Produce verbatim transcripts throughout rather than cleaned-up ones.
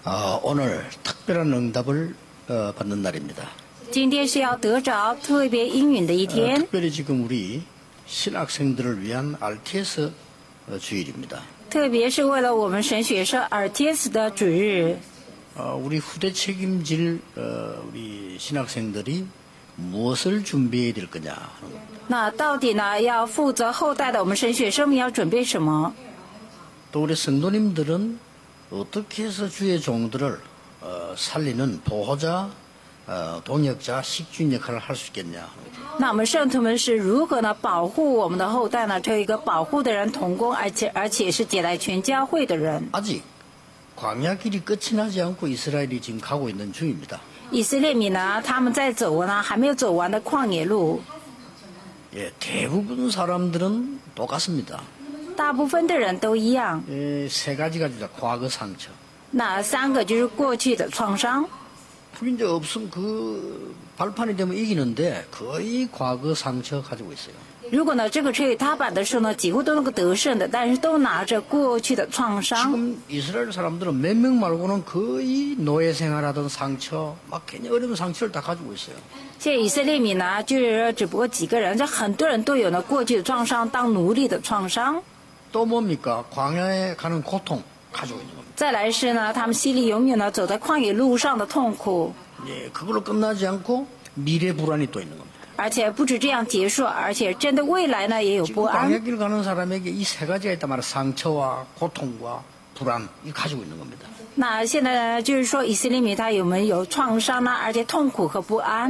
어, 오늘 특별한 응답을 어, 받는 날입니다. 今天是要得着特别应允的一 어, 天， 특별히 지금 우리 신학생들을 위한 알티에스 어, 주일입니다. 特别是为了我们神学社尔帖斯的主日。 어, 우리 후대 책임질 어, 우리 신학생들이 무엇을 준비해야 될 거냐. 那到底呢，要负责后代的我们神学生们要准备什么？ 또 우리 성도님들은 어떻게 해서 주의 종들을 어, 살리는 보호자, 어, 동역자, 식주인 역할을 할 수 있겠냐. 那我们圣徒们是如何呢保护我们的后代呢？成为一个保护的人，同工，而且而且是接待全教会的人。 아직 광야 길이 끝이 나지 않고 이스라엘이 지금 가고 있는 중입니다. 以色列民呢，他们在走呢还没有走完的旷野路。 예, 대부분 사람들은 똑같습니다. 大部分的人都一样。 예, 세 가지가 주자. 과거 상처. 那三个就是过去的创伤。 이제 없으면 그 발판이 되면 이기는데 거의 과거 상처 가지고 있어요. 如果呢这个吹踏板的时候呢，几乎都能够得胜的，但是都拿着过去的创伤。 지금 이스라엘 사람들은 몇 명 말고는 거의 노예 생활하던 상처, 막 굉장히 어려운 상처를 다 가지고 있어요. 现在以色列民呢，就是只不过几个人，这很多人都有呢过去的创伤，当奴隶的创伤。 또 뭡니까? 광야에 가는 고통 가지고 있는 겁니다. 再来是呢，他们心里永远呢走在旷野路上的痛苦。 예, 그걸로 끝나지 않고 미래 불안이 또 있는 겁니다. 而且不止这样结束，而且针对未来呢也有不 지금 安。 광야길 가는 사람에게 이 세 가지가 있단 말이에요. 상처와 고통과 불안, 이 가지고 있는 겁니다. 那现在呢，就是说以色列民他有没有创伤呢？而且痛苦和不安。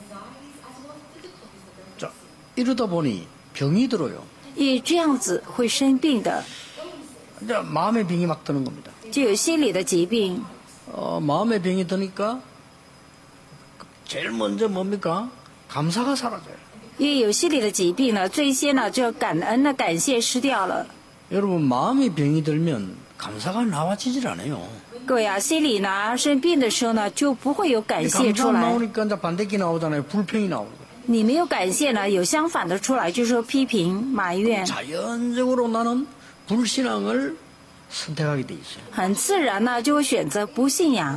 자, 이러다 보니 병이 들어요. 因为这样子会生病的， 이제 마음의 병이 막 드는 겁니다. 就有心理的疾病。 어, 마음의 병이 드니까 제일 먼저 뭡니까? 감사가 사라져요. 因为有心理的疾病呢，最先呢就感恩的感谢失掉了。 여러분 마음의 병이 들면 감사가 나와지질 않아요. 各位啊，心里呢生病的时候呢，就不会有感谢 감사 出来。 나오니까 이제 반대기 나오잖아요. 불평이 나오고. 你没有感谢呢，有相反的出来，就是说批评、埋怨， 자연적으로 나는 불신앙을 선택하게 돼 있어요. 很自然呢就会选择不信仰。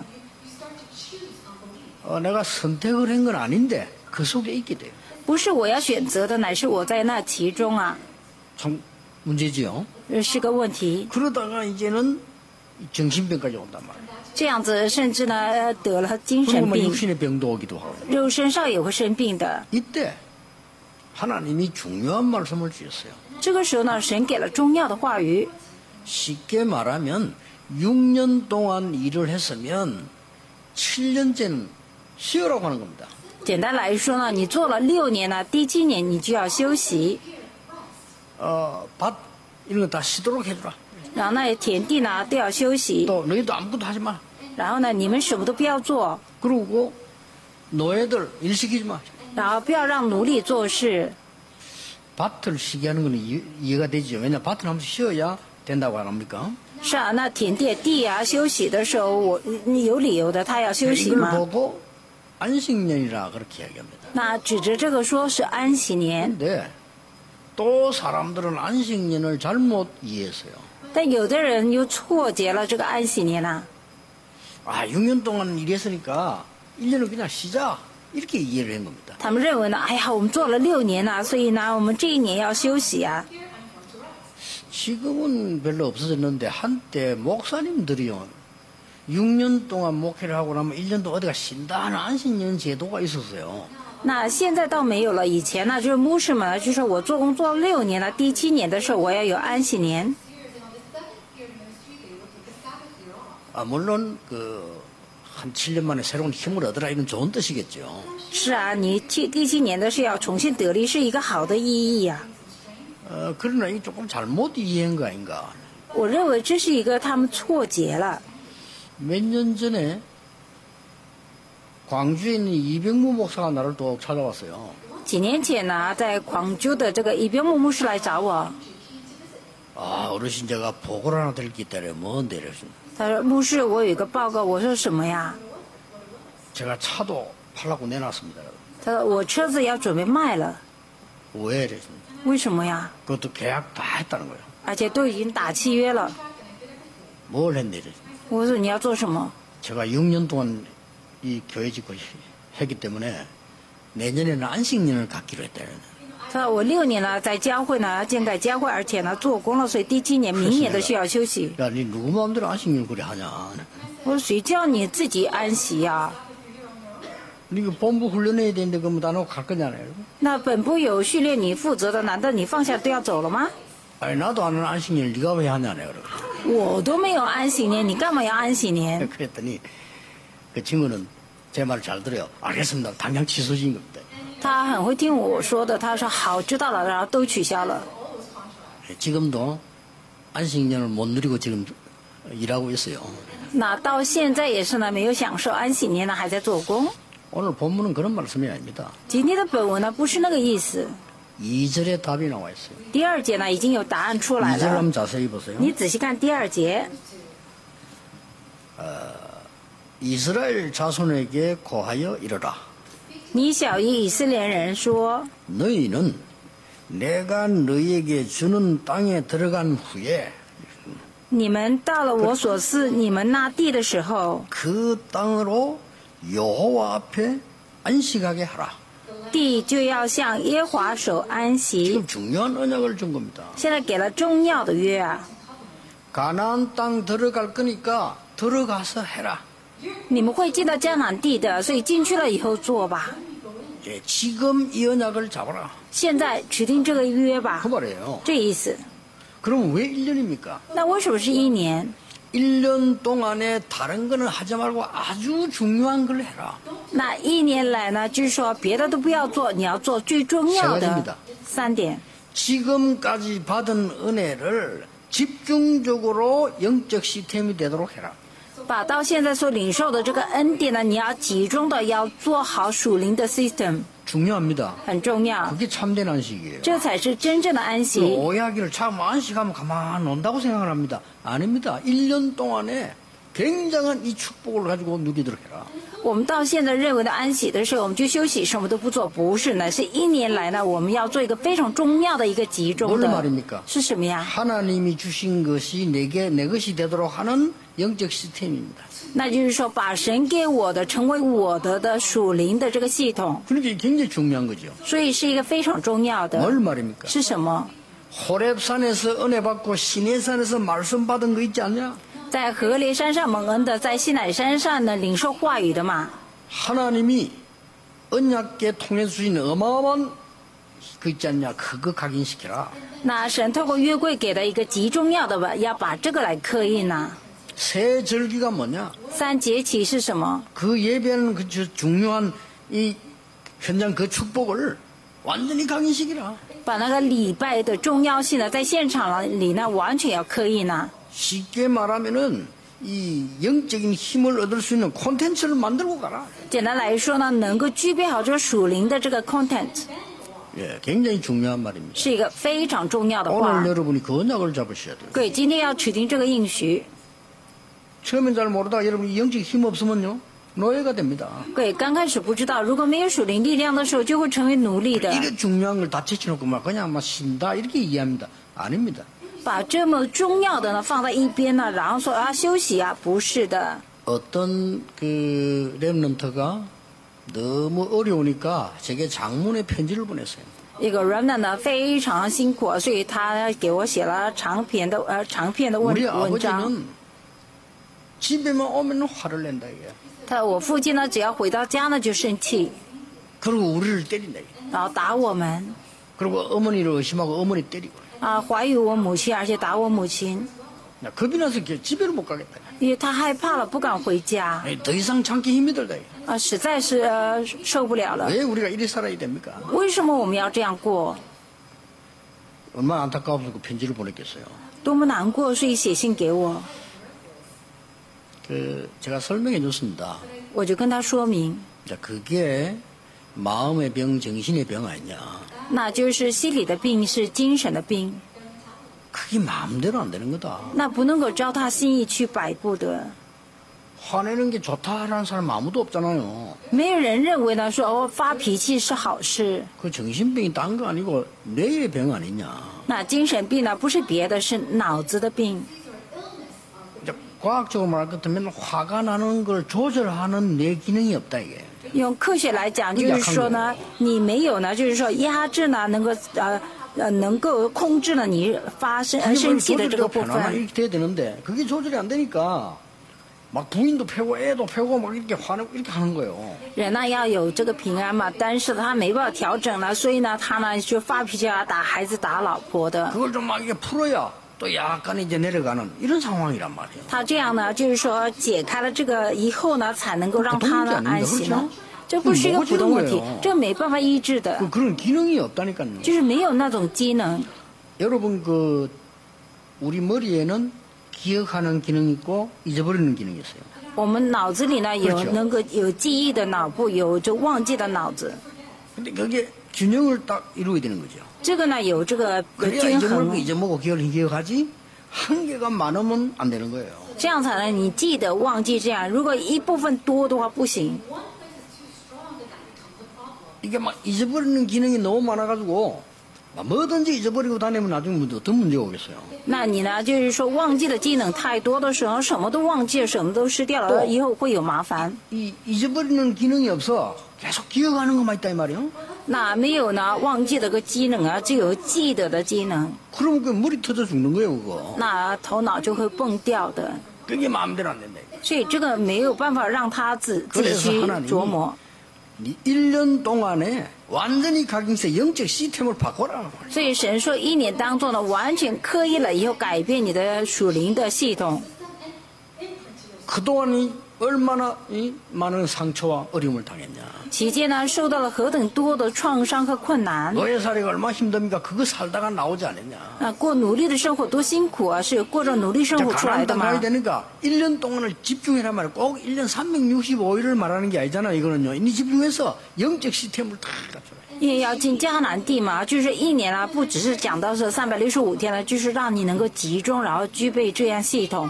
어, 내가 선택을 한 건 아닌데 그 속에 있게 돼요. 不是我要选择的，乃是我在那其中啊， 참 문제지요. 这是个问题。 그러다가 이제는 정신병까지 온단 말이에요. 这样子，甚至呢呃得了精 그리고 神 뭐 病， 육신의 병도 오기도 하고. 肉身上也会生病的。 이때 하나님이 중요한 말씀을 주셨어요. 这个时候呢，神给了重要的话语。 쉽게 말하면 육 년 동안 일을 했으면 칠 년째는 쉬어라고 하는 겁니다. 简单来说呢，你做了六年呢，第七年你就要休息， 어, 밭 이런 거 다 쉬도록 해주라. 然后呢，田地呢都要休息， 또 너희도 아무것도 하지 마. 然后呢，你们什么都不要做， 그리고 노예들 일 시키지 마. 然后不要让奴隶做事。 밭을 쉬게 하는 건 이해, 이해가 되죠. 왜냐 밭을 한번 쉬어야 된다고 안 합니까? 是啊，那田地地啊休息的时候，我你有理由的，他要休息 이걸 吗？ 보고 안식년이라 그렇게 이야기합니다. 那指着这个说是安息年， 근데 또 사람들은 안식년을 잘못 이해했어요. 但有的人又错解了这个安息年啊。 아, 육 년 동안 일했으니까 일 년을 그냥 쉬자. 이렇게 이해를 한 겁니다. 他们认为呢，哎呀，我们做了六年了，所以呢，我们这一年要休息啊。 지금은 별로 없어졌는데 한때 목사님들이요. 육 년 동안 목회를 하고 나면 일 년도 어디가 쉰다 하는 안식년 제도가 있었어요. 那现在倒没有了，以前呢，就是牧师们呢，就说我做工做了六年了，第七年的时候我要有安息年。 아, 물론 그 한 칠 년 만에 새로운 힘을 얻으라 이건 좋은 뜻이겠죠. 是啊，你第第七年的是要重新得力，是一个好的意义呀、 어, 그러나 이 조금 잘못 이해한 거 아닌가. 我认为这是一个他们错解了。 몇 년 전에 광주에 있는 이병무 목사가 나를 또 찾아왔어요. 几年前呢，在广州的这个一边牧牧师来找我， 아, 어르신 제가 보고를 하나 드릴 게 있다래. 뭔데 이랬습니다. 他说牧师，我有一个报告。我说什么呀？ 제가 차도 팔라고 내놨습니다. 他说我车子要准备卖了。 왜 이랬습니다. 为什么呀？ 그것도 계약 다 했다는 거예요. 而且都已经打契约了。 뭘 했네 이랬습니다. 我说你要做什么？ 제가 육 년 동안 이 교회 짓고 했기 때문에 내년에는 안식년을 갖기로 했다는. 他说我六年了在教会呢建改教会，而且呢做工了，所以第七年明年都需要休息。 야, 니 누구 마음대로 안식년을 그래 하냐? 我说谁叫你自己安息呀、 니 그 본부 훈련해야 되는데 그럼 나눠 갈 거잖아요. 那本部有训练你负责的，难道你放下都要走了吗？ 아니 나도 안 하는 안식년을 네가 왜 하냐 내가 그래. 我都没有安息年，你干嘛要安息年？ 그랬더니 그 친구는 제 말을 잘 들어요. 알겠습니다. 당장 취소진 겁니다. 他很会听我说的，他说好，知道了，然后都取消了。 지금도 안식년을 못 누리고 지금 일하고 있어요. 那到现在也是呢，没有享受安息年呢，还在做工。 오늘 본문은 그런 말씀이 아닙니다. 今天的本文呢不是那个意思。 이 절에 답이 나와 있어요. 第二节呢已经有答案出来 이 절 了， 한번 자세히 보세요. 你仔细看第二节。 이스라엘 자손에게 고하여 이르라. 你小以以色列人说， 너희는 내가 너희에게 주는 땅에 들어간 후에 你们到了我所赐你们那地的时候， 그 땅으로 여호와 앞에 안식하게 하라. 地就要向耶和华守安息。 지금 중요한 언약을 준 겁니다. 现在给了重要的约啊， 가나안 땅 들어갈 거니까 들어가서 해라. 你们会进到迦南地的，所以进去了以后做吧。 예, 지금 이 언약을 잡아라. 现在指定这个约吧 그 ， 말이에요. 这意思。 그럼 왜 일 년입니까? 那为什么是一年？ 일 년 동안에 다른 거는 하지 말고 아주 중요한 걸 해라. 那一年来呢，就是说别的都不要做，你要做最重要 세 가지입니다 的三点。 지금까지 받은 은혜를 집중적으로 영적 시스템이 되도록 해라. 把到现在所领受的这个恩典呢，你要集中的要做好属灵的 system， 중요합니다. 很重要， 그게 참된 안식이에요. 这才是真正的安 그 息。 오해하기를 참 안식하면 가만 논다고 생각을 합니다. 아닙니다. 일 년 동안에 굉장한 이 축복을 가지고 누리도록 해라. 我们到现在认为的安息的时候，我们就休息，什么都不做，不是呢，是一年来呢，我们要做一个非常重要的一个集中 뭘 的 말입니까? 是什么呀？ 하나님이 주신 것이 내게 내 것이 되도록 하는 영적 시스템입니다. 那就是说，把神给我的成为我的的属灵的这个系统， 그러니까 이게 굉장히 중요한 거죠. 所以是一个非常重要的。 뭘 말입니까? 是什么？ 호렙산에서 은혜 받고 시내산에서 말씀 받은 거 있지 않냐? 在河烈山上蒙恩的，在西乃山上呢领受话语的嘛。 하나님이 언약계 통해 주신 어마어마한 그 있지 않냐? 그거 각인시켜라. 那神透过约柜给的一个极重要的吧，要把这个来刻印呐、 새 절기가 뭐냐? 三节期是什么？ 그 예배하는 그 주- 중요한 이 현장 그 축복을 완전히 각인시키라. 把那个礼拜的重要性呢，在现场里呢完全要刻印呐、 쉽게 말하면은 이 영적인 힘을 얻을 수 있는 콘텐츠를 만들고 가라. 简单来说呢，能够具备好这个属灵的这个 content， 예, 굉장히 중요한 말입니다. 是一个非常重要的话 오늘 。 여러분이 그 언약을 잡으셔야 돼요. 各位，今天要指定这个应许。 처음엔 잘 모르다가 여러분이 영적 힘 없으면요 노예가 됩니다. 各位刚开始不知道，如果没有属灵力量的时候，就会成为奴隶的。 이래 중요한 걸 다 제쳐놓고 막 그냥 막 쉰다 이렇게 이해합니다. 아닙니다. 把这么重要的呢放在一边呢，然后说啊休息啊，不是的。 어떤 그 렘넌트가 너무 어려우니까 제게 장문의 편지를 보냈어요. 一个 remnant 呢非常辛苦，所以他给我写了长篇的呃长篇的文 우리 文章。 아버지는 집에만 오면 화를 낸다 이게. 他我父亲呢，只要回到家呢就生气， 그리고 우리를 때린다 이게. 然后打我们， 그리고 어머니를 의심하고 어머니 때리고. 啊怀疑我母亲，而且打我母亲， 나 겁이 나서 걔 집에를 못 가겠다. 因为他害怕了，不敢回家， 아니, 더 이상 참기 힘이 들다. 이게. 啊实在是呃受不了了。 왜 우리가 이리 살아야 됩니까? 为什么我们要这样过？ 얼마나 안타까워서 그 편지를 보냈겠어요. 多么难过，所以写信给我， 그 제가 설명해 줬습니다. 我就跟他说明， 자, 그게 마음의 병, 정신의 병 아니냐. 那就是心理的病是精神的病， 그게 마음대로 안 되는 거다. 那不能够照他心意去摆布的。 화내는 게 좋다라는 사람 아무도 없잖아요. 没有人认为呢说哦发脾气是好事， 그 정신병이 딴 거 아니고 뇌의 병 아니냐. 那精神病呢不是别的，是脑子的病。 이제 과학적으로 말할 것 같으면 화가 나는 걸 조절하는 뇌 기능이 없다 이게. 用科学来讲，就是说呢，你没有呢，就是说压制呢，能够呃呃能够控制了你发生呃生气的这个部 편안하게 分。 이렇게 돼야 되는데 그게 조절이 안 되니까 막 부인도 패고 애도 패고 막 이렇게 화내고 이렇게 하는 거예요. 人呢要有这个平安嘛，但是他没办法调整了，所以呢他呢就发脾气啊，打孩子、打老婆的。 그걸 좀 막 이게 풀어야 또 약간 이제 내려가는 이런 상황이란 말이에요. 他这样呢，就是说解开了这个以后呢，才能够让他呢安息呢。这不是一个普通问题，这没办法医治的， 그 그런 기능이 없다니까요. 就是没有那种机能。 여러분 그 우리 머리에는 기억하는 기능이 있고 잊어버리는 기능이 있어요. 我们脑子里呢有 그렇죠 能够有记忆的脑部，有就忘记的脑子。 근데 그게 균형을 딱 이루어야 되는 거죠. 这个呢有这个 그래야 均 잊어먹을 거 衡， 잊어먹고 기억을 기억하지 한계가 많으면 안 되는 거예요. 这样才能你记得忘记这样。如果一部分多的话不行。 이게 막 잊어버리는 기능이 너무 많아가지고 막 뭐든지 잊어버리고 다니면 나중에 문제, 어떤 문제가 오겠어요. 那你呢就是说忘记的机能太多的时候，什么都忘记了，什么都失掉了，以后会有麻烦。 이 잊어버리는 기능이 없어 계속 기억하는 것만 있다 이 말이에요. 那没有呢忘记的个机能啊，只有记得的机能， 그러면 그 머리 터져 죽는 거예요 그거. 那头脑就会蹦掉的。 그게 마음대로 안 된다. 所以这个没有办法让他自自己 그래서 去 하나님이 琢磨。 일 년 동안에 완전히 각인세 영적 시스템을 바꿔라. 所以神说一年当中呢，完全刻意了以后改变你的属灵的系统。 그동안이 얼마나 이 많은 상처와 어려움을 당했냐. 期间呢，受到了何等多的创伤和困难。 노예살이가 얼마나 힘듭니까? 그거 살다가 나오지 않았냐. 啊，过努力的生活多辛苦啊，是过着努力生 자, 活出来 가나안 的 땅 嘛 가야 。 되니까 일 년 동안을 집중해라 말이야. 꼭 일 년 삼백육십오 일을 말하는 게 아니잖아. 이거는요. 이 집중해서 영적 시스템을 다 갖춰라. 因为要进迦南地嘛，就是一年啊，不只是讲到是三百六十五天了，就是让你能够集中，然后具备这样系统。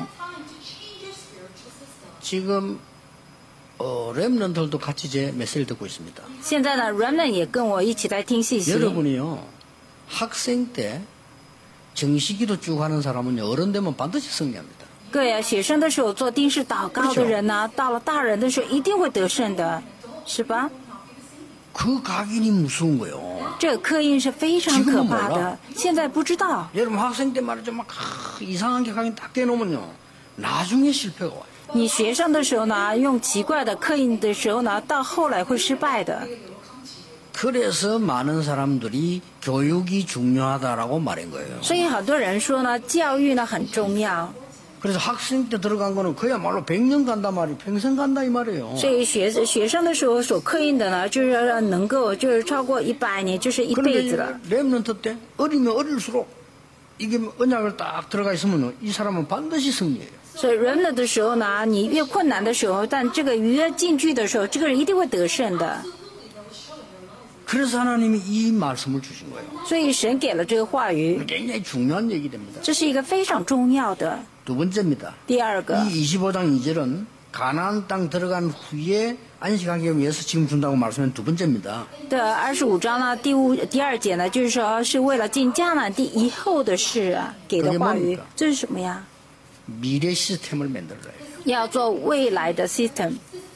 지금 어, 렘넌들도 같이 제 메시지를 듣고 있습니다. 现在呢 ，Remnant 也跟我一起在听信息。 여러분이요. 학생 때 정시기도 쭉 하는 사람은요. 어른 되면 반드시 승리합니다. 各位啊，学生的时候做定时祷告的人呢，到了大人的时候一定会得胜的，是吧？ 그 각인이 무서운 거예요. 这个刻印是非常可怕的，现在不知道。 여러분 학생 때 말이죠. 막 아, 이상한 게 각인 딱 떼놓으면요. 나중에 실패가 와요. 你学生的时候呢，用奇怪的刻印的时候呢，到后来会失败的。 그래서 많은 사람들이 교육이 중요하다라고 말한 거예요. 所以很多人说呢，教育呢很重要。 그래서 학생 때 들어간 거는 그야말로 백 년 간다 말이 평생 간다 이 말이에요. 所以学学生的时候所刻印的呢，就是能够就是超过一百年，就是一辈子了。 그런데 렘넌트 때 어리면 어릴수록 이게 언약을 딱 들어가 있으면 이 사람은 반드시 승리해요. 所以 remnant 的时候呢，你越困难的时候，但这个越进去的时候，这个人一定会得胜的。 그래서 하나님이 이 말씀을 주신 거예요. 所以神给了这个话语， 굉장히 중요한 얘기 됩니다. 这是一个非常重要的。 두 번째입니다. 第二个， 이 이십오 장 이 절은 가나안 땅 들어간 후에 안식하기 위해서 지금 준다고 말씀한 두 번째입니다. 的二十五章呢，第五第二节呢，就是说是为了进迦南地以后的事啊给的话语，这是什么呀？ 미래 시스템을 만들어야 해요. 要做未来的 system。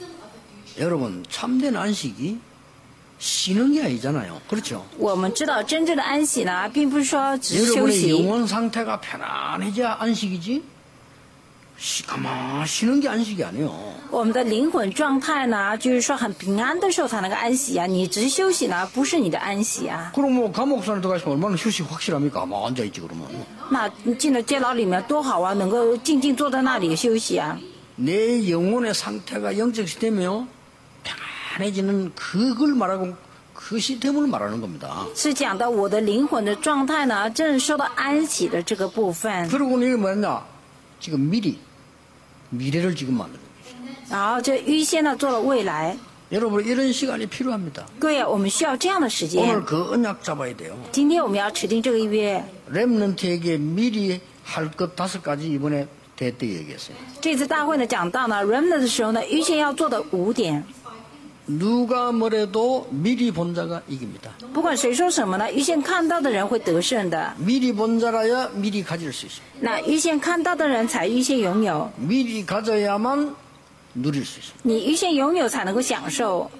여러분 참된 안식이 쉬는 게 아니잖아요. 그렇죠? 我们知道真正的安息呢，并不是说只是休 여러분의 息。 영혼 상태가 편안해져야 안식이지 쉬, 가만 쉬는 게 안식이 아니에요. 我们的灵魂状态呢，就是说很平安的时候才能够安息啊。你只是休息呢，不是你的安息啊。 그럼 뭐 감옥산에 들어가시면 얼마나 휴식 확실합니까? 막 앉아있지 그러면. 那进了监牢里面多好啊，能够静静坐在那里休息啊。 내 영혼의 상태가 영적 시스템이요 편안해지는 그걸 말하고 그 시스템을 말하는 겁니다. 是讲到我的灵魂的状态呢，正受到安息的这个部分。 그리고 이게 뭐냐? 지금 미리 미래를 지금 만드는 거죠. 然后就预先呢做了未来。 여러분 이런 시간이 필요합니다. 各位，我们需要这样的时间。 오늘 그 언약 잡아야 돼요. 今天我们要持定这个约。 렘넌트에게 미리 할 것 다섯 가지 이번에 대때 얘기했어요. 这次大会呢讲到呢 remnant 的时候呢，预先要做的五点。 누가 뭐래도 미리 본 자가 이깁니다. 不管谁说什么呢，预先看到的人会得胜的。 미리 본 자라야 미리 가질 수 있습니다. 那预先看到的人才预先拥有， 미리 가져야만 누릴 수 있습니다. 你预先拥有才能够享受。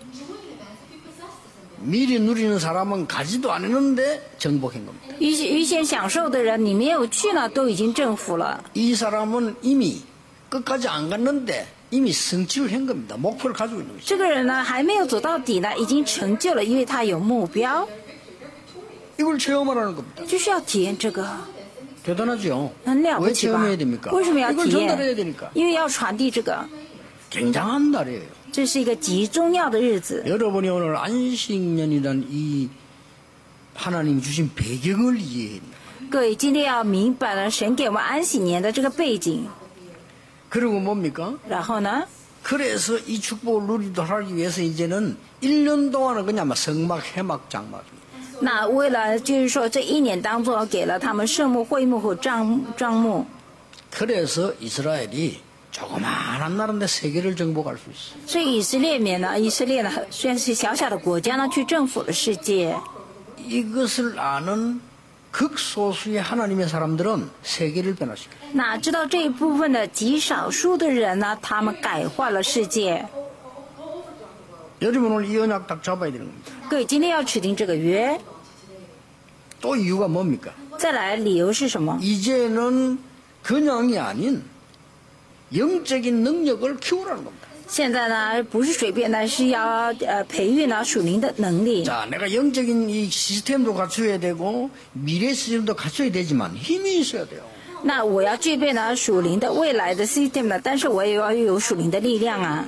미리 누리는 사람은 가지도 않았는데 정복한 겁니다. 预先预先享受的人，你没有去呢，都已经征服了。 이 사람은 이미 끝까지 안 갔는데 이미 성취를 한 겁니다. 목표를 가지고 있는 것이죠. 这个人呢，还没有走到底呢，已经成就了，因为他有目标， 이걸 체험하라는 겁니다. 就是要体验这个， 대단하죠. 很了不 왜 起吧 체험해야 됩니까? ？ 为什么要 이걸 体 전달해야 验？ 되니까. 因为要传递这个， 굉장한 날이에요. 这是一个极重要的日子。 여러분이 오늘 안식년이란 이 하나님이 주신 배경을 이해해야 됩니다. 各位今天要明白了神给我们安息年的这个背景， 그리고 뭡니까? 然后呢， 그래서 이 축복을 누리도록 하기 위해서 이제는 일 년 동안은 그냥 막 성막, 해막, 장막입니다. 那为了就是说这一年当中给了他们圣幕、会幕和帐帐幕， 그래서 이스라엘이 조그마한 나라인데 세계를 정복할 수 있어요. 所以以色列面呢，以色列呢虽然是小小的国家呢，去征服了世界。 이것을 아는 극소수의 하나님의 사람들은 세계를 변화시켜요. 那知道这一部分的极少数的人呢，他们改换了世界。 여러분 오늘 이 언약 딱 잡아야 되는 겁니다. 各位今天要指定这个约， 또 이유가 뭡니까? 再来理由是什么？ 이제는 그냥이 아닌 영적인 능력을 키우라는 겁니다. 现在呢，不是随便的，是要呃培育呢属灵的能力。 자, 내가 영적인 이 시스템도 갖춰야 되고 미래 시스템도 갖춰야 되지만 힘이 있어야 돼요. 那我要具备呢属灵的未来的 system 呢，但是我也要有属灵的力量啊。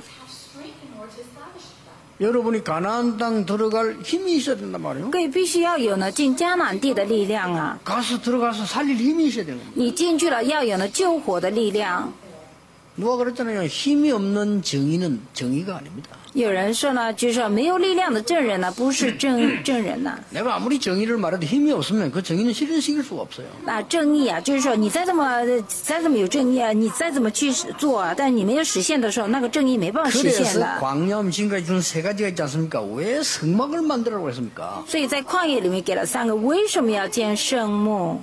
여러분이 가나안 땅 들어갈 힘이 있어야 된단 말이에요. 各位必须要有呢进迦南地的力量啊！ 가서 들어가서 살릴 힘이 있어야 되는 겁니다. 你进去了要有呢救活的力量。 누가 그랬잖아요. 힘이 없는 정의는 정의가 아닙니다. 有人说呢，就是说没有力量的证人呢，不是证证人呐。 내가 아무리 정의를 말해도 힘이 없으면 그 정의는 실현시킬 수가 없어요. 那正义啊，就是说你再怎么再怎么有正义啊，你再怎么去做啊，但是你没有实现的时候，那个正义没办法实现 그래서 的。 광야음 지금까지 준 세 가지가 있지 않습니까? 왜 성막을 만들라고 했습니까? 所以在旷野里面给了三个，为什么要建圣幕？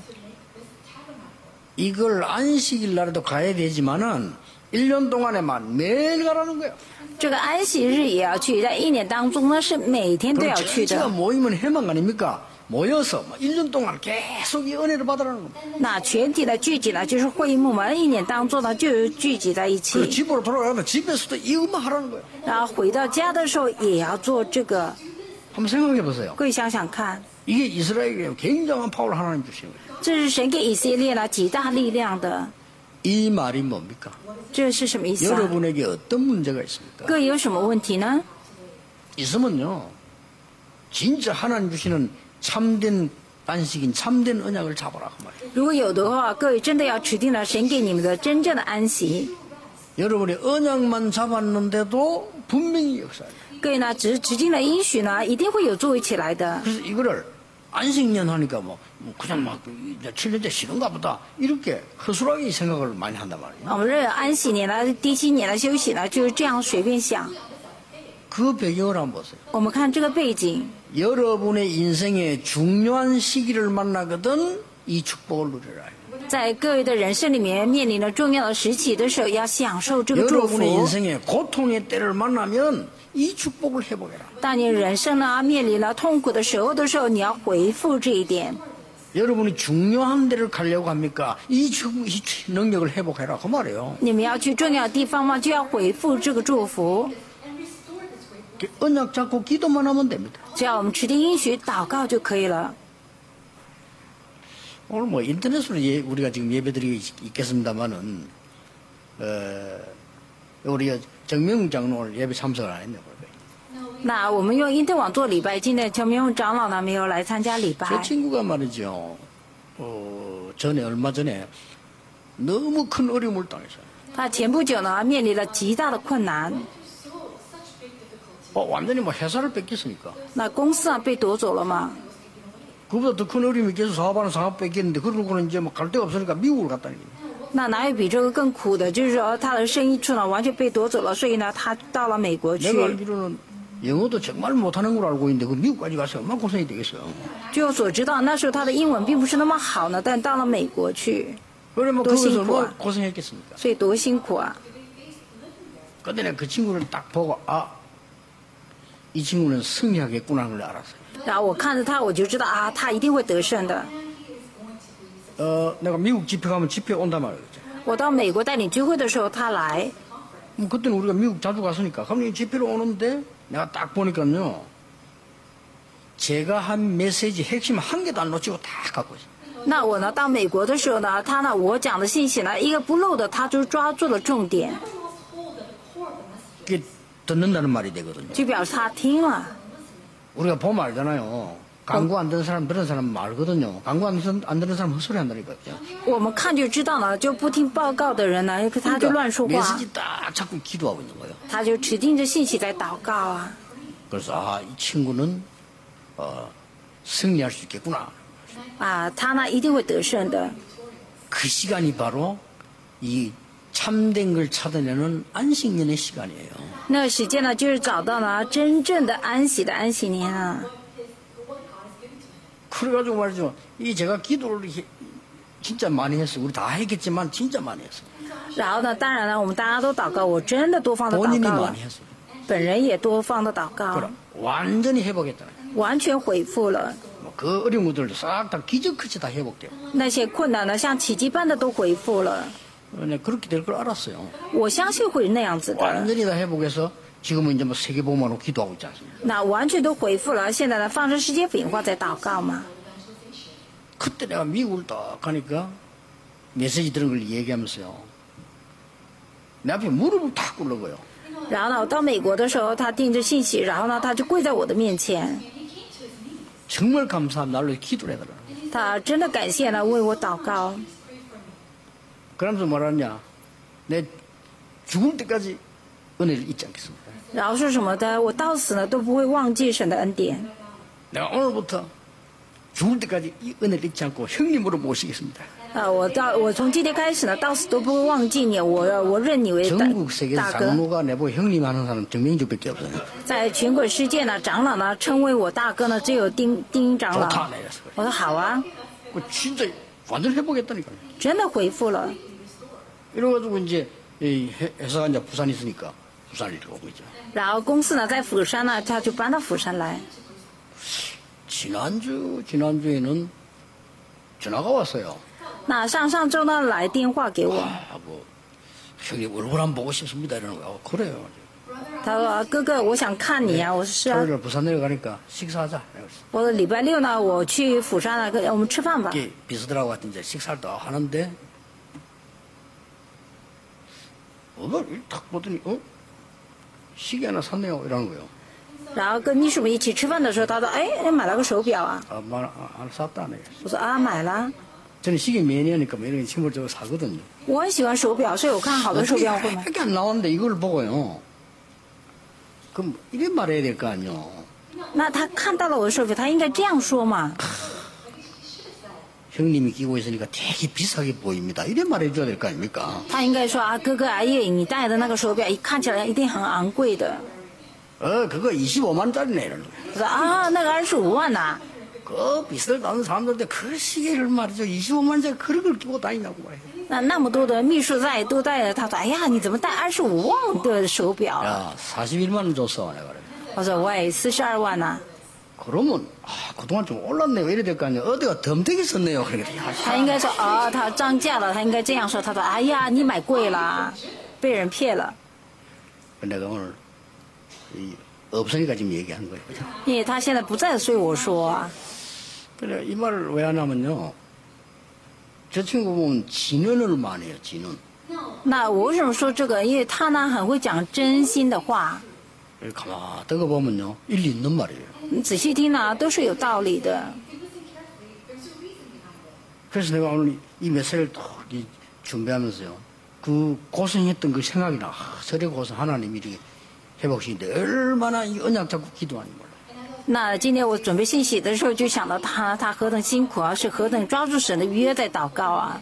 이걸 안식일 날에도 가야 되지만은 일 년 동안에만 매일 가라는 거예요. 这个安息日也要去，在一年当中呢是每天都 그럼 要去 전체가 的。 모이면 해망 아닙니까? 모여서 뭐 일 년 동안 계속 이 은혜를 받으라는 겁니다. 那全体的聚集呢，就是会幕嘛，一年当中呢就聚集在一 그 起， 집으로 돌아가면 집에서도 이 음악 하라는 거예요. 然后回到家的时候也要做这个。 한번 생각해 보세요. 各位想想看， 이게 이스라엘에게 굉장한 파워를 하나님 주시는 거예요. 这是神给以色列呢极大力量的， 이 말이 뭡니까? 这是什么意思啊？ 여러분에게 어떤 문제가 있습니까? 各位有什么问题呢？ 있으면요. 진짜 하나님 주시는 참된 안식인 참된 언약을 잡아라 그 말이에요. 如果有的话，各位真的要指定了神给你们的真正的安息。 여러분이 언약만 잡았는데도 분명히 역사해요. 各位呢，只指定了应许呢，一定会有作为起来的。 그래서 이거를 안식년 하니까 뭐, 뭐 그냥 막 이제 칠 년째 쉬는가 보다 이렇게 허술하게 생각을 많이 한단 말이에요. 我们认为安息年呢，第七年的休息呢，就是这样随便想。 그 배경을 한번 보세요. 我们看这个背景， 여러분의 인생의 중요한 시기를 만나거든 이 축복을 누려라. 在各位的人生里面面临着重要的时期的时候，要享受这个祝 여러분의 福。 인생의 고통의 때를 만나면 이 축복을 회복해라. 当你人生呢面临了痛苦的时候的时候，你要回复这一点。 여러분이 중요한 데를 가려고 합니까? 이, 축, 이 능력을 회복해라. 그 말이에요. 你们要去重要的地方嘛，就要回复这个祝福。 언약 잡고 기도만 하면 됩니다. 只要我们持定应许，祷告就可以了。 오늘 뭐 인터넷으로 예, 우리가 지금 예배드리고 있- 있겠습니다만은 어, 우리가 정명 장로 오늘 예배 참석을 안 했네요. 那我们用因特网做礼拜，今天邱明勇长老呢没有来参加礼 제 拜。 친구가 말이죠. 어, 전에 얼마 전에 너무 큰 어려움을 당했어요. 他前不久呢面临了极大的困难， 어, 완전히 뭐 회사를 뺏겼으니까. 那公司啊被夺走了嘛。 그보다 더 큰 어려움이 계속 사업하는 사업 뺏겼는데 그러고는 이제 뭐 갈 데가 없으니까 미국을 갔다는 거예요. 那哪有比这个更苦的？就是说他的生意处呢完全被夺走了，所以呢他到了美国去。 내가 알기로는 영어도 정말 못하는 걸 알고 있는데 그 미국까지 가서 얼마나 고생이 되겠어요. 据我所知道，那时候他的英文并不是那么好呢，但到了美国去， 그러면 또 거기서 辛苦啊。 얼마나 고생했겠습니까? 所以多辛苦啊！ 근데 내가 그 친구를 딱 보고 아, 이 친구는 승리하겠구나 하는 걸 알았어요. 然后我看着他，我就知道啊，他一定会得胜的。 어, 내가 미국 집회 가면 집회 온단 말이죠. 我到美国带领聚会的时候，他来， 뭐 그때는 우리가 미국 자주 갔으니까 그럼 집회로 오는데 내가 딱 보니까요. 제가 한 메시지 핵심 한 개도 안 놓치고 다 갖고 있어요. 那我呢到美国的时候呢，他呢我讲的信息呢一个不漏的，他就抓住了重点， 그게 듣는다는 말이 되거든요. 就表示他听了。 우리가 보면 알잖아요. 광고 안 듣는 사람, 들은 사람 말거든요. 광고 안 듣는, 안 듣는 사람 헛소리 한다니까요. 我们看就知道了，就不听报告的人呢，他就乱说话， 메시지 딱 자꾸 기도하고 있는 거예요. 他就指定着信息在祷告啊。 그래서 아, 이 친구는 어, 승리할 수 있겠구나. 啊，他呢一定会得胜的。 그 시간이 바로 이 참된 걸 찾아내는 안식년의 시간이에요. 那个时间呢，就是找到了真正的安息的安息年啊。 그래가지고 말이죠. 이 제가 기도를 해- 진짜 많이 했어. 우리 다 했겠지만 진짜 많이 했어. 然后呢，当然了，我们大家都祷告，我真的多方的祷 본인이 告了 많이 ， 했어. 本人也多方的祷告， 그럼 완전히 회복했다. 完全恢复了。 뭐 그 어려운 것들도 싹 다 기적같이 다 회복돼요. 那些困难呢，像奇迹般的都恢复了。 네, 그렇게 될 걸 알았어요. 我相信会那样子的。 완전히 다 회복해서 지금은 이제 뭐 세계복음으로 기도하고 있지 않습니까? 那完全都恢复了，现在呢，放着世界福音化在祷告嘛。 그때 내가 미국을 딱 가니까 메시지 들은 걸 얘기하면서요. 내 앞에 무릎을 탁 꿇는 거예요. 然后呢，我到美国的时候，他盯着信息，然后呢，他就跪在我的面前， 정말 감사한 날로 기도를 해달라. 他真的感谢呢，为我祷告。 그러면서 뭐라냐? 내 죽을 때까지 은혜를 잊지 않겠습니다. 然后说什么的，我到死呢都不会忘记神的恩典。 내가 오늘부터 죽을 때까지 이 은혜를 잊지 않고 형님으로 모시겠습니다. 啊，我到我从今天开始呢，到死都不会忘记你，我我认你为大 전국 세계에서 大哥。 장로가 내보고 형님 하는 사람 정명주밖에 없어요. 在全国世界呢，长老呢称为我大哥呢，只有丁丁长老。 좋다 내렸어. 我说好啊， 그 진짜 완전 회복했다니까요. 真的恢复了。 이래가지고 이제 이 회- 회사가 이제 부산에 있으니까 부산에 이렇게 오고 있죠. 然后公司呢在釜山呢，他就搬到釜山来。 지난주 지난주에는 전화가 왔어요. 那上上周呢来电话给我， 아, 뭐 형님 얼굴 한번 보고 싶습니다 이러는 거야. 어, 그래요. 他说哥哥，我想看你啊。我说是啊。 토요일에 부산 내려가니까 식사하자. 그랬어. 我说礼拜六呢，我去釜山呢，跟我们吃饭吧。 이게 비서들하고 같은 이제 식사를 또 하는데 어머 딱 보더니 어 시계 하나 샀네요 이러는 거예요. 然后跟秘书们一起吃饭的时候，他说：“哎，买了个手表啊。 아, 말, 아, 안 샀다네. ” 我说：“啊，买了。 저는 시계 매니아니까 매니아 친구를 저거 사거든요. 我很喜欢手表，所以我看好多手表我会买。 이렇게 안 나오는데 이걸 보고요. 그럼 이래 말해야 될 거 아니요. 那他看到了我的手表，他应该这样说嘛？ 형님이 끼고 있으니까 되게 비싸게 보입니다. 이래 말해줘야 될 거 아닙니까? 他应该说啊，哥哥，哎呀，你戴的那个手表，一看起来一定很昂贵的。 어, 그거 이십오만 원짜리네 이러는 거예요. 我说啊，那个二十五万呐、 그 비싸게 나는 사람들한테 그 시계를 말이죠. 이십오만 원짜리 그런 걸 끼고 다니냐고 말이에요. 那那么多的秘书在都戴着，他说：“哎呀，你怎么戴二十五万的手表啊 야, 사십일만 원 줬어 내가 그래. ？” 我说：“喂，四十二万呐、 그러면 아, 그동안 좀 올랐네요. 이래 될 거 아니에요. 어디가 덤되게 썼네요. 그래. 他应该说：“哦，他涨价了。”他应该这样说。他说：“哎呀，你买贵了，被人骗了。 내가 오늘 이, 없으니까 지금 얘기하는 거예요. 그죠? ” 因为他现在不在，所以我说啊， 그래 이 말을 왜 하냐면요. 저 친구 보면 진언을 많이 해요. 진언. 那我为什么说这个？因为他呢很会讲真心的话， 가만 뜨거 보면요. 일리 있는 말이에요. 你仔细听呢，都是有道理的。 그래서 내가 오늘 이 메시지를 또 이 준비하면서요. 그 고생했던 그 생각이 나. 아, 저래 고생 하나님이 이렇게 회복시키는데 얼마나 이 언약 잡고 기도하는 몰라. 那今天我准备信息的时候，就想到他，他何等辛苦啊，是何等抓住神的约在祷告啊！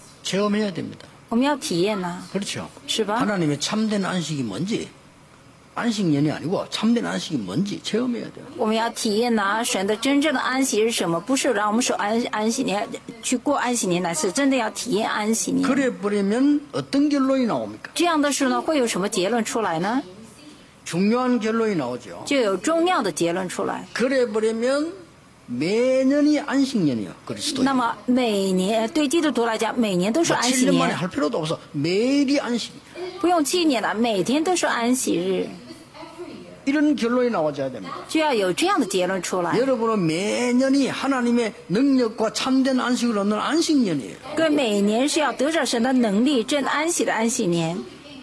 체험해야 됩니다. 我们要体验呢、 그렇죠. 是吧？ 하나님의 참된 안식이 뭔지 안식년이 아니고 참된 안식이 뭔지 체험해야 돼요. 我们要体验呢神的真正的安息是什么，不是让我们守安安息年去过安息年，乃是真的要体验安息年。 그래 버리면 어떤 결론이 나옵니까? 这样的时候呢，会有什么结论出来呢？ 중요한 결론이 나오죠. 就有重要的结论出来。 그래 버리면 매년이 안식년이요. 그리스도. 那么每年对基督徒来讲，每年都是安息 칠 년 만에 年， 할 필요도 없어. 매일이 안식. 不用七年了，每天都是安息日， 이런 결론이 나와줘야 됩니다. 就要有这样的结论出来。 여러분은 매년이 하나님의 능력과 참된 안식을 얻는 안식년이에요. 各位每年是要得着神的能力，真安息的安息年。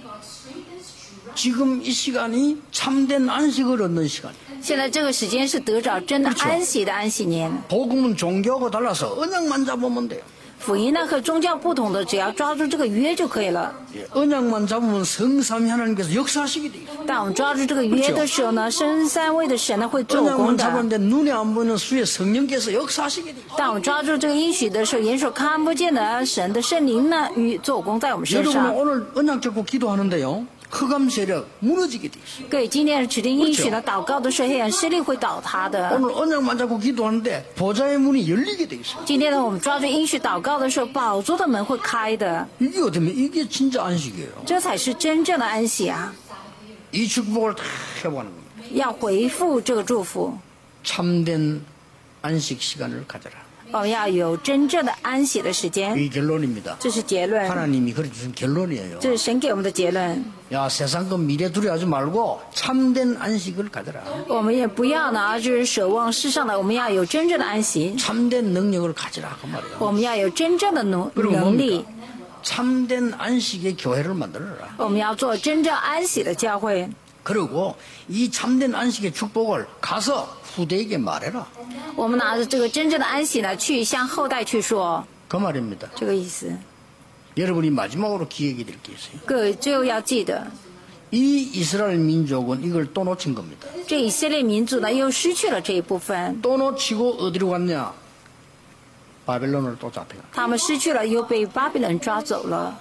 지금 이 시간이 참된 안식을 얻는 시간이에요. 现在这个时间是得着真的安息的安息年。 복음은 종교하고 달라서 언약만 잡으면 돼요. 福音呢和宗教不同的，只要抓住这个约就可以了。 예, 언약만 잡으면 성삼위 하나님께서 역사하시게 돼요. 当我们抓住这个约的时候呢，生三位的神呢会做工 언약만 的。 잡았는데 눈에 안 보이는 수의 성령께서 역사하시게 돼요. 当我们抓住这个应许的时候，眼所看不见的神的圣灵呢与做工在我们身 여러분은 上。 오늘 언약 잡고 기도하는데요. 흑암 세력 무너지게 돼 있어요. 各位，今天指定应许呢，祷告的时候黑暗势力会倒塌的。 오늘 언약만 잡고 기도하는데 보좌의 문이 열리게 돼 있어요. 今天呢，我们抓住应许祷告的时候，宝座的门会开的， 이게 어쩌면 이게 진짜 안식이에요. 这才是真正的安息啊！ 이 축복을 다 회복하는 겁니다. 要回复这个祝福， 참된 안식 시간을 가져라. 我们要有真正的安息的时间， 이 결론입니다. 这是结论， 하나님이 그래 주신 결론이에요. 这是神给我们的结论。 야, 세상 것 미래 두려워하지 말고 참된 안식을 가져라. 我们也不要呢，就是守望世上的，我们要有真正的安息， 참된 능력을 가져라 그 말이에요. 我们要有真正的能 그리고 能力， 뭡니까? 참된 안식의 교회를 만들어라. 我们要做真正安息的教会。 그리고 이 참된 안식의 축복을 가서 후대에게 말해라. 我们拿着这个真正的安息呢，去向后代去说， 그 말입니다. 这个意思。 여러분이 마지막으로 기억이 될 게 있어요. 各位最后要记得， 이 이스라엘 민족은 이걸 또 놓친 겁니다. 这以色列民族呢又失去了这一部分， 또 놓치고 어디로 갔냐? 바벨론으로 또 잡혀가. 他们失去了，又被巴比伦抓走了。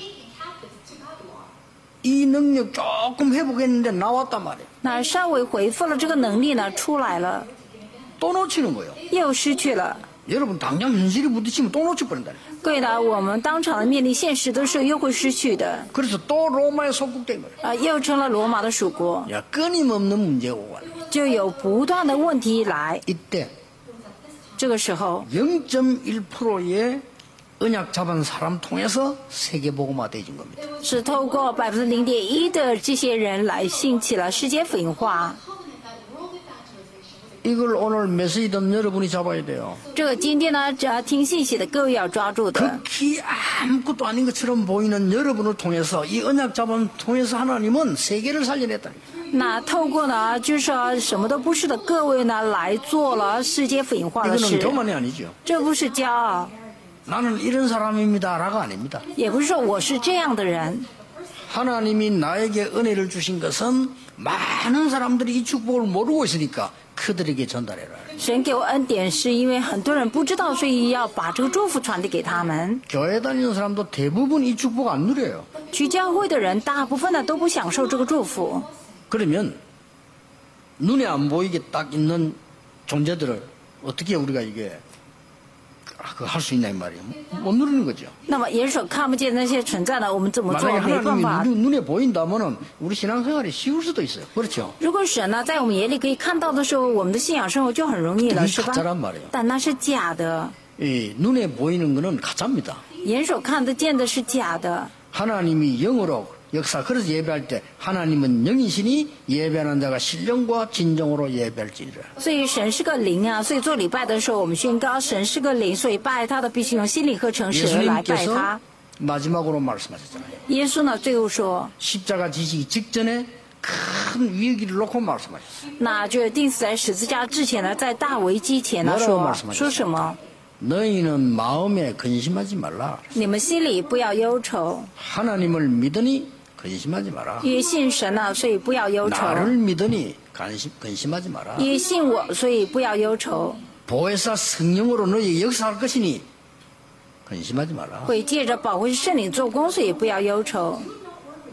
이 능력 조금 회복했는데 나왔단 말이에요. 那稍微恢复了这个能力呢，出来了， 또 놓치는 거예요. 又失去了。 여러분 당장 현실이 부딪히면 또 놓쳐버린다. 各位呢，我们当场的面临现实的时候，又会失去的， 그래서 또 로마의 속국된 거예요. 啊，又成了罗马的属国， 야, 끊임없는 문제가 오고 가요. 就有不断的问题来。 이때 这个时候， 영 점 일 퍼센트의 언약 잡은 사람 통해서 세계복음화 되어진 겁니다. 是透过百分之零点一的这些人来兴起了世界福音化。 이걸 오늘 메시지든 여러분이 잡아야 돼요. 这个今天呢，只要听信息的各位要抓住的。 극히 아무것도 아닌 것처럼 보이는 여러분을 통해서 이 언약 잡은 통해서 하나님은 세계를 살려냈다. 那透过呢，就是说什么都不是的各位呢，来做了世界福音化的 이거는 事。 교만이 아니죠. 这不是骄傲， 나는 이런 사람입니다라가 아닙니다. 也不是说我是这样的人。 하나님이 나에게 은혜를 주신 것은 많은 사람들이 이 축복을 모르고 있으니까 그들에게 전달해라. 神给我恩典，是因为很多人不知道，所以要把这个祝福传递给他们。 교회 다니는 사람도 대부분 이 축복 안 누려요. 去教会的人，大部分呢都不享受这个祝福。 그러면 눈에 안 보이게 딱 있는 존재들을 어떻게 우리가 이게 할 수 있냐 이 말이에요. 못 누리는 거죠. 那么眼所看不见那些存在呢，我们怎么做？ 만약에 没办法 하나님이 。 눈, 눈에 보인다면은 우리 신앙생활이 쉬울 수도 있어요. 그렇죠? 如果神呢在我们眼里可以看到的时候，我们的信仰生活就很容易了， 그게 是吧？ 가짜란 말이에요. 但那是假的， 이 눈에 보이는 거는 가짜입니다. 眼所看得见的是假的。 하나님이 영으로 역사 그래서 예배할 때 하나님은 영이시니 예배하는 자가 신령과 진정으로 예배할지니라. 所以神是个灵啊，所以做礼拜的时候，我们宣告神是个灵，所以拜他的必须用心灵和诚实来拜 예수님께서 他。 마지막으로 말씀하셨잖아요. 耶稣呢最后说， 십자가 지시기 직전에 큰 위기를 놓고 말씀하셨어요. 那就是钉死在十字架之前呢，在大危机前呢 뭐라고 说 말씀하셨어요? 说什么？ 너희는 마음에 근심하지 말라. 你们心里不要忧愁， 하나님을 믿으니 근심하지 마라. 因为信神呢，所以不要忧愁； 나를 믿으니 근심, 근심하지 마라. 因为信我，所以不要忧愁。 보혜사 성령으로 너희 역사할 것이니 근심하지 마라. 会借着保护圣灵做工，所以不要忧愁。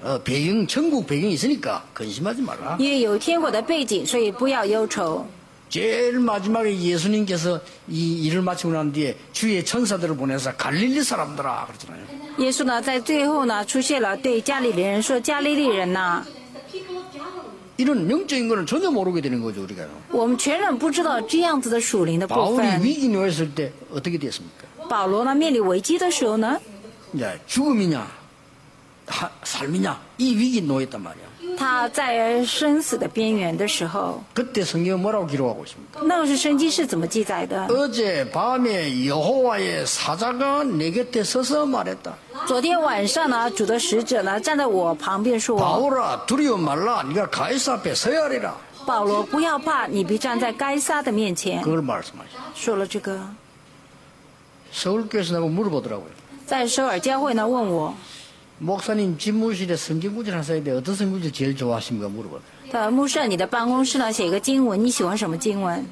어, 배경, 천국 배경이 있으니까 근심하지 마라. 因为有天国的背景，所以不要忧愁。 제일 마지막에 예수님께서 이 일을 마치고 난 뒤에 주의 천사들을 보내서 갈릴리 사람들아 그러잖아요. 耶稣呢，在最后呢，出现了对加利利人说：“加利利人呐， 이런 영적인 거는 전혀 모르게 되는 거죠 우리가. 我们全然不知道这样子的属灵的部 바울이 分。 위기 놓였을 때 어떻게 됐습니까? 保罗呢，面临危机的时候呢， 이제 죽음이냐 하, 삶이냐 이 위기 놓였단 말이야. 他在生死的边缘的时候， 그때 성경은 뭐라고 기록하고 있습니까? 那个是圣经是怎么记载的？ 어제 밤에 여호와의 사자가 내 곁에 서서 말했다. 昨天晚上呢，主的使者呢站在我旁边说： 바울아 두려워 말라 네가 가이사 앞에 서야 하리라. 保罗，不要怕，你必站在该撒的面前。 그걸 말씀하셨어요. 说了这个， 서울교회에서 나고 물어보더라고요. 在首尔教会呢问我， 목사님 집무실에 성경구절 하셔야 돼. 어떤 성경구절 제일 좋아하십니까? 물어봐요. 他牧师，你的办公室呢写一个经文，你喜欢什么经文？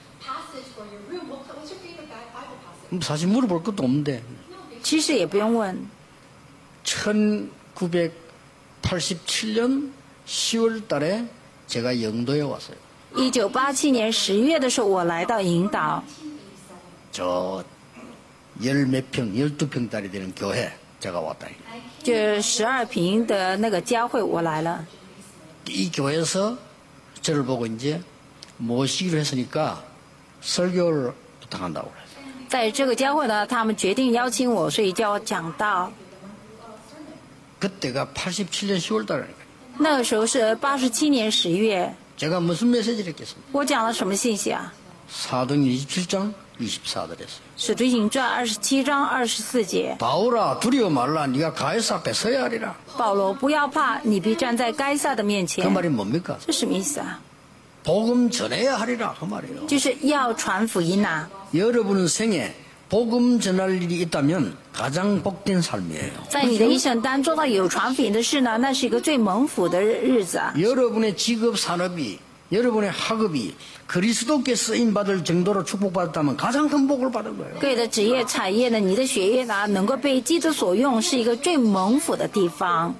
사실 물어볼 것도 없는데 其实也不用问。 천구백팔십칠 년 시월 달에 제가 영도에 왔어요. 一九八七年十月的时候，我来到引导， 저 열 몇 평, 열두 평짜리 되는 교회 제가 왔다. 就十二平的那个教会，我来了。 이 교회에서 저를 보고 이제 모시기로 했으니까 설교를 부탁한다고 그랬어요. 在这个教会呢，他们决定邀请我，所以叫我讲道。 그때가 팔십칠 년 시월 달이니까 那个时候是八十七年十月， 제가 무슨 메시지를 했겠습니까? 我讲了什么信息啊？ 사도행전 이십칠 장 이십사 절에서 使徒行传二十七章二十四节， 바울아 두려워 말라 네가 가이사 앞에 서야 하리라. 保罗不要怕，你必站在该撒的面 그 前。 말이 뭡니까? 这什么意思啊？ 복음 전해야 하리라 그 말이에요. 就是要传福音呐、 여러분 생에 복음 전할 일이 있다면 가장 복된 삶이에요. 在你的一生当中呢，有传福音的事呢，那是一个最蒙福的日子啊。 여러분의 직업 산업이 여러분의 학업이 그리스도께 쓰임 받을 정도로 축복받았다면 가장 큰 복을 받은 거예요. 各位的职业产业呢，你的学业呢，能够被基督所用，是一个最蒙福的地方。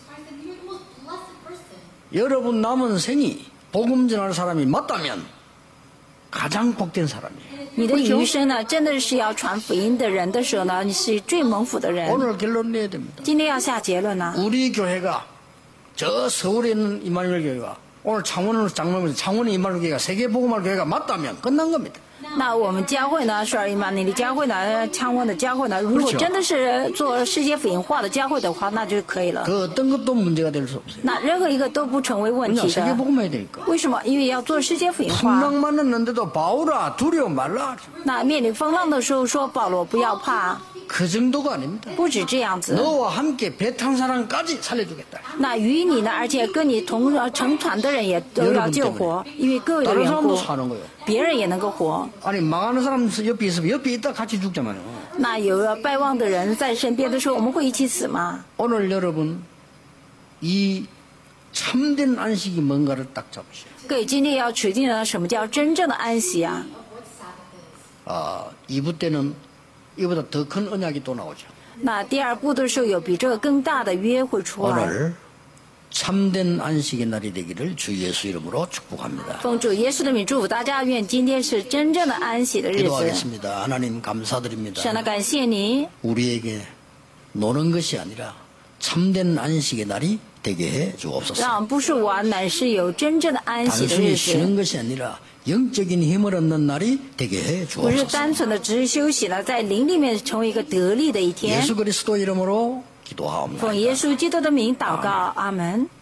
여러분 남은 생이 복음 전할 사람이 맞다면 가장 복된 사람이에요. 你的余生呢，真的是要传福音的人的时候呢，你是最蒙福的人。 오늘 결론 내야 됩니다. 今天要下结论呢， 우리 교회가 저 서울에 있는 이마누엘 교회가 오늘 창원으로 장로면서 창원의 이마누엘 교회가 세계복음할 교회가 맞다면 끝난 겁니다. 那我们教会呢，是尔伊玛尼的教会呢，창원的教会呢，如果真的是做世界福音化的教会的话，那就可以了。 그 어떤 것도 문제가 될 수 없어요. 那任何一个都不成为问 그냥 题的。 세계복음해야 되니까. 为什么？因为要做世界福音化。 풍랑 맞았는데도 바울아 두려워 말라. 那面临风浪的时候说保罗不要怕， 그 정도가 아닙니다. 不止这样子。 너와 함께 배 탄 사람까지 살려주겠다. 那与你呢，而且跟你同乘船的人也都要救活，因为各位的 다른 缘 사람도 故， 사는 거예요. 别人也能够活。 아니 망하는 사람 옆에 있으면 옆에 있다 같이 죽잖아요. 那有了败亡的人在身边的时候，我们会一起死吗？ 오늘 여러분 이 참된 안식이 뭔가를 딱 잡으셔요. 各位今天要确定了什么叫真正的安息啊？ 아, 이 부 때는 이보다 더 큰 언약이 또 나오죠. 那第二步的时候有比这个更大的约会出来。 오늘 참된 안식의 날이 되기를 주 예수 이름으로 축복합니다. 奉主耶稣的名祝福大家，愿今天是真正的安息的日子。 기도하겠습니다. 하나님 감사드립니다. 神啊，感谢你， 우리에게 노는 것이 아니라 참된 안식의 날이 되게 해 주옵소서. 让不是我，乃是有真正的安息的 단순히 日 쉬는 子， 것이 아니라 영적인 힘을 얻는 날이 되게 해 不是 주옵소서. 单纯的只是休息了，在灵里面成为一个得力的一天。 예수 그리스도 이름으로 기도하옵나이다. 奉耶稣基督的名祷告，阿门。